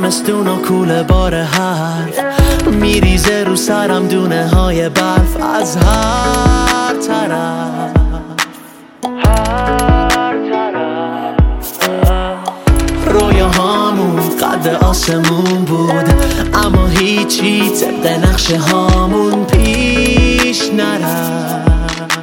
زمستون و کوله بار حرف میریزه رو سرم دونه های برف از هر طرف. رویاهامون قد آسمون بود اما هیچی طبق نقشه هامون پیش نرفت.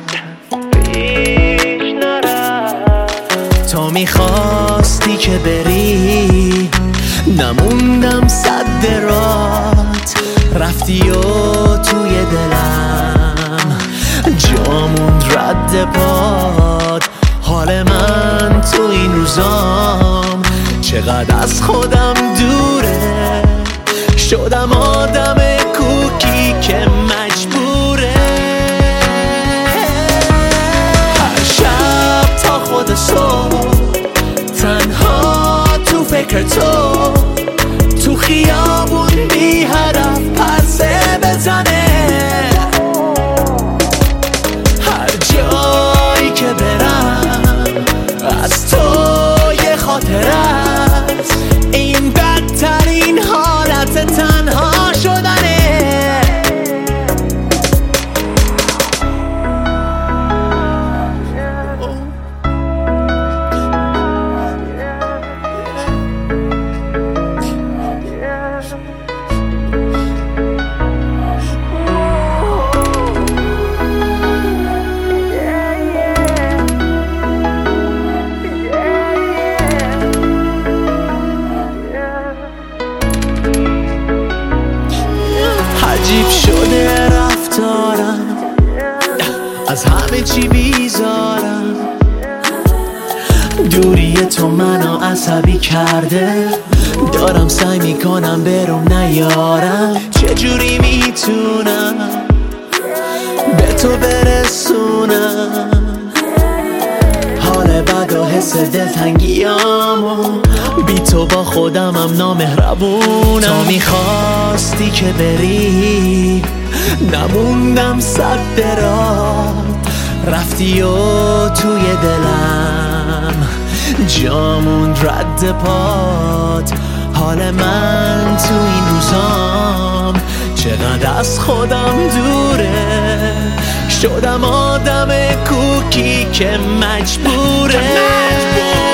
تو میخواستی که بری نموندم صد رات، رفتی و توی دلم جاموند رد پاد. حال من تو این روزام چقدر از خودم دوره، شدم آدم کوکی که مجبوره هر شب تا خود صبح تنها تو فکر تو خیابون بی هدف پرسه بزنه. هر جایی که برم از تو یه خاطره است، این بدترین حالت تنها شدنه. عجیب شده رفتارم، از همه چی بیزارم. دوری تو منو عصبی کرده، دارم سعی میکنم برم نیارم. چجوری میتونم به تو برسونم حال بد و حس دلتنگیامو، بی تو با خودمم نامهربونم. تو میخواستی که بری نموندم صد رات، رفتی و توی دلم جاموند رد پات. حال من تو این روزام چقدر از خودم دوره، شدم آدم کوکی که مجبوره